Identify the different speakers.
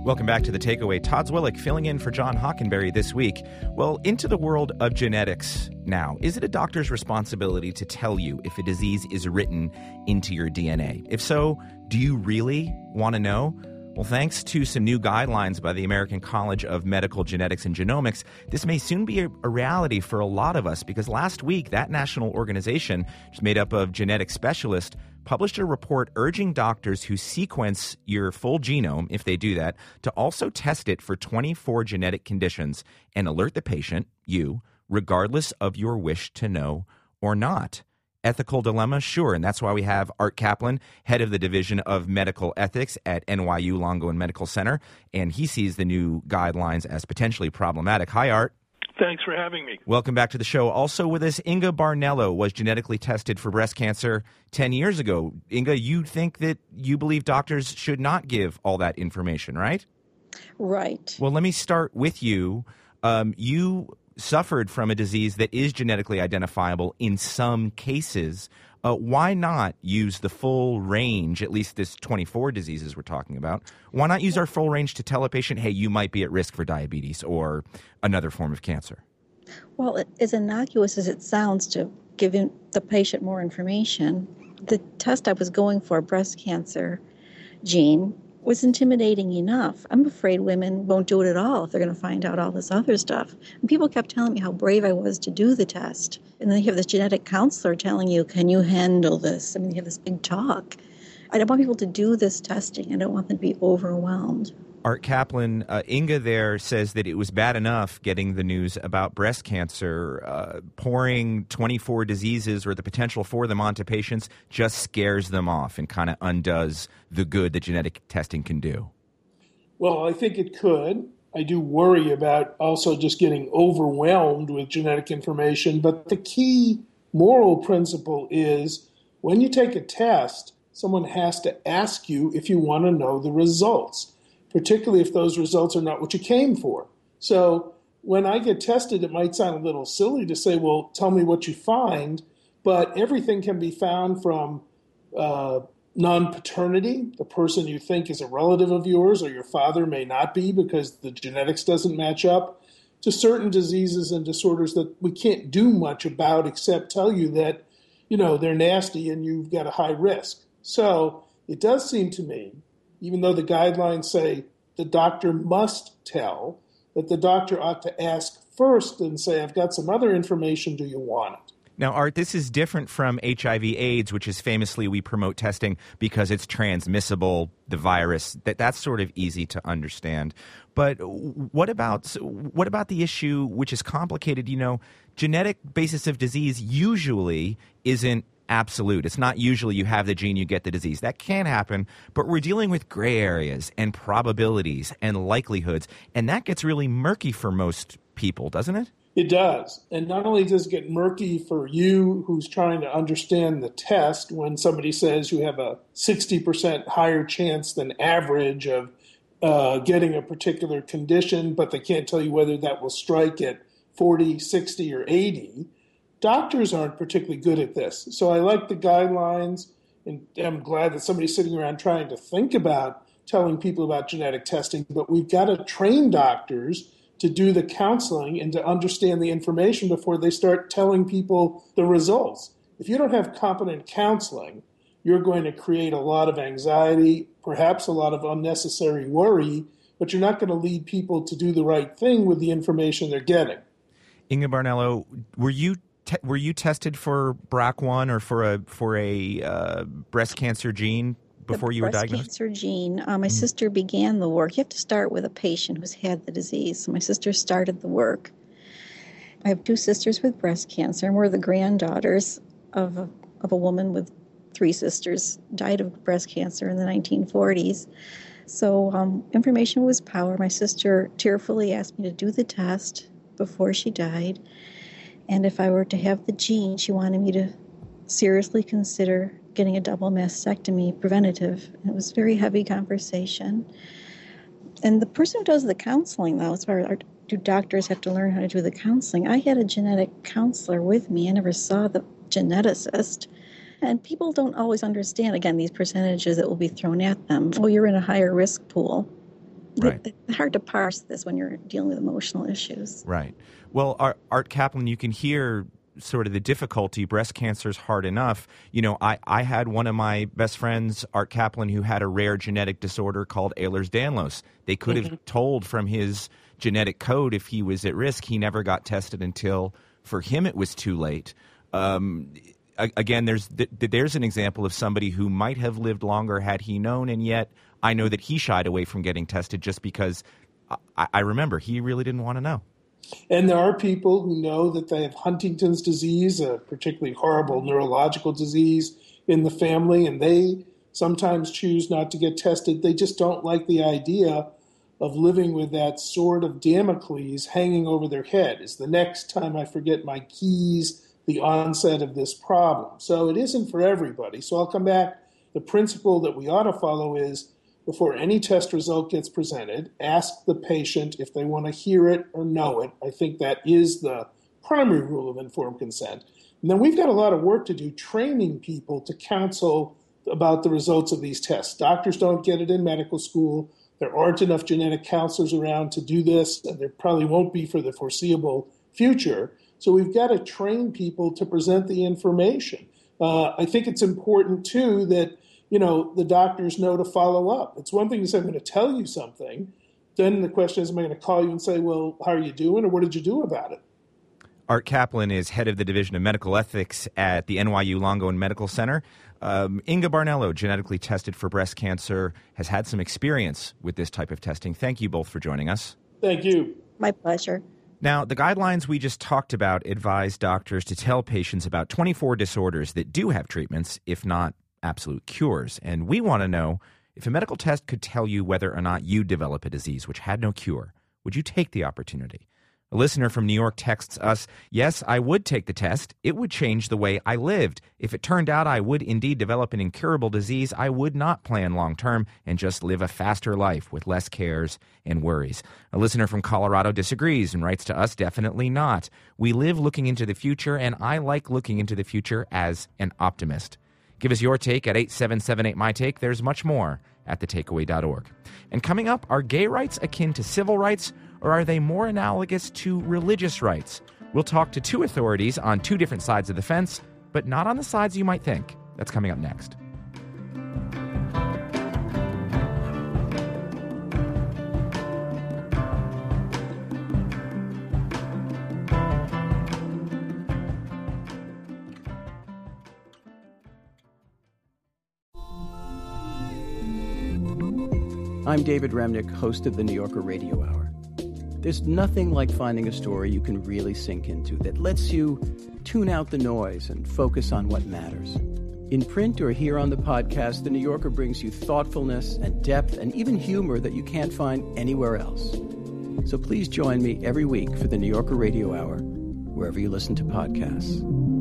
Speaker 1: Welcome back to The Takeaway. Todd Zwillich filling in for John Hockenberry this week. Well, into the world of genetics now. Is it a doctor's responsibility to tell you if a disease is written into your DNA? If so, do you really want to know? Well, thanks to some new guidelines by the American College of Medical Genetics and Genomics, this may soon be a reality for a lot of us, because last week that national organization, which is made up of genetic specialists, published a report urging doctors who sequence your full genome, if they do that, to also test it for 24 genetic conditions and alert the patient, you, regardless of your wish to know or not. Ethical dilemma? Sure, and that's why we have Art Kaplan, head of the Division of Medical Ethics at NYU Langone Medical Center, and he sees the new guidelines as potentially problematic. Hi, Art.
Speaker 2: Thanks for having me.
Speaker 1: Welcome back to the show. Also with us, Inga Barnello was genetically tested for breast cancer 10 years ago. Inga, you believe doctors should not give all that information, right?
Speaker 3: Right.
Speaker 1: Well, let me start with you. You suffered from a disease that is genetically identifiable in some cases. Why not use the full range, at least this 24 diseases we're talking about? Why not use our full range to tell a patient, hey, you might be at risk for diabetes or another form of cancer?
Speaker 3: Well, as innocuous as it sounds to give the patient more information, the test I was going for, breast cancer gene, was intimidating enough. I'm afraid women won't do it at all if they're going to find out all this other stuff. And people kept telling me how brave I was to do the test. And then you have this genetic counselor telling you, can you handle this? I mean, you have this big talk. I don't want people to do this testing. I don't want them to be overwhelmed.
Speaker 1: Art Kaplan, Inga there says that it was bad enough getting the news about breast cancer. Pouring 24 diseases or the potential for them onto patients just scares them off and kind of undoes the good that genetic testing can do.
Speaker 2: Well, I think it could. I do worry about also just getting overwhelmed with genetic information. But the key moral principle is when you take a test, someone has to ask you if you want to know the results, particularly if those results are not what you came for. So when I get tested, it might sound a little silly to say, well, tell me what you find, but everything can be found from non-paternity, the person you think is a relative of yours or your father may not be because the genetics doesn't match up, to certain diseases and disorders that we can't do much about except tell you that, they're nasty and you've got a high risk. So it does seem to me, even though the guidelines say the doctor must tell, that the doctor ought to ask first and say, I've got some other information, do you want it?
Speaker 1: Now, Art, this is different from HIV/AIDS, which is famously we promote testing because it's transmissible, the virus. That's sort of easy to understand. But what about the issue, which is complicated? Genetic basis of disease usually isn't absolute. It's not usually you have the gene, you get the disease. That can happen, but we're dealing with gray areas and probabilities and likelihoods, and that gets really murky for most people, doesn't it?
Speaker 2: It does. And not only does it get murky for you who's trying to understand the test when somebody says you have a 60% higher chance than average of getting a particular condition, but they can't tell you whether that will strike at 40, 60, or 80. Doctors aren't particularly good at this. So I like the guidelines, and I'm glad that somebody's sitting around trying to think about telling people about genetic testing, but we've got to train doctors to do the counseling and to understand the information before they start telling people the results. If you don't have competent counseling, you're going to create a lot of anxiety, perhaps a lot of unnecessary worry, but you're not going to lead people to do the right thing with the information they're getting.
Speaker 1: Inga Barnello, were you tested for BRCA1 or for a breast cancer gene before you were diagnosed?
Speaker 3: Breast cancer gene. My sister began the work. You have to start with a patient who's had the disease. So my sister started the work. I have two sisters with breast cancer, and we're the granddaughters of a woman with three sisters, died of breast cancer in the 1940s. So information was power. My sister tearfully asked me to do the test before she died. And if I were to have the gene, she wanted me to seriously consider getting a double mastectomy preventative. And it was a very heavy conversation. And the person who does the counseling, though, as far as do doctors have to learn how to do the counseling, I had a genetic counselor with me. I never saw the geneticist. And people don't always understand, again, these percentages that will be thrown at them. Oh, you're in a higher risk pool.
Speaker 1: Right.
Speaker 3: It's hard to parse this when you're dealing with emotional issues.
Speaker 1: Right. Well, Art Kaplan, you can hear sort of the difficulty. Breast cancer is hard enough. I had one of my best friends, Art Kaplan, who had a rare genetic disorder called Ehlers-Danlos. They could have told from his genetic code if he was at risk. He never got tested until, for him, it was too late. Again, there's an example of somebody who might have lived longer had he known, and yet I know that he shied away from getting tested just because I remember he really didn't want to know.
Speaker 2: And there are people who know that they have Huntington's disease, a particularly horrible neurological disease in the family, and they sometimes choose not to get tested. They just don't like the idea of living with that sword of Damocles hanging over their head. Is the next time I forget my keys the onset of this problem? So it isn't for everybody. So I'll come back. The principle that we ought to follow is, before any test result gets presented, ask the patient if they want to hear it or know it. I think that is the primary rule of informed consent. And then we've got a lot of work to do training people to counsel about the results of these tests. Doctors don't get it in medical school. There aren't enough genetic counselors around to do this, and there probably won't be for the foreseeable future. So we've got to train people to present the information. I think it's important, too, that the doctors know to follow up. It's one thing to say, I'm going to tell you something. Then the question is, am I going to call you and say, well, how are you doing, or what did you do about it?
Speaker 1: Art Kaplan is head of the Division of Medical Ethics at the NYU Langone Medical Center. Inga Barnello, genetically tested for breast cancer, has had some experience with this type of testing. Thank you both for joining us.
Speaker 2: Thank you.
Speaker 3: My pleasure.
Speaker 1: Now, the guidelines we just talked about advise doctors to tell patients about 24 disorders that do have treatments, if not absolute cures. And we want to know, if a medical test could tell you whether or not you develop a disease which had no cure, would you take the opportunity? A listener from New York texts us, yes, I would take the test. It would change the way I lived. If it turned out I would indeed develop an incurable disease, I would not plan long term and just live a faster life with less cares and worries. A listener from Colorado disagrees and writes to us, definitely not. We live looking into the future, and I like looking into the future as an optimist. Give us your take at 877-8MY-TAKE. There's much more at thetakeaway.org. And coming up, are gay rights akin to civil rights, or are they more analogous to religious rights? We'll talk to two authorities on two different sides of the fence, but not on the sides you might think. That's coming up next.
Speaker 4: I'm David Remnick, host of the New Yorker Radio Hour. There's nothing like finding a story you can really sink into that lets you tune out the noise and focus on what matters. In print or here on the podcast, The New Yorker brings you thoughtfulness and depth and even humor that you can't find anywhere else. So please join me every week for the New Yorker Radio Hour, wherever you listen to podcasts.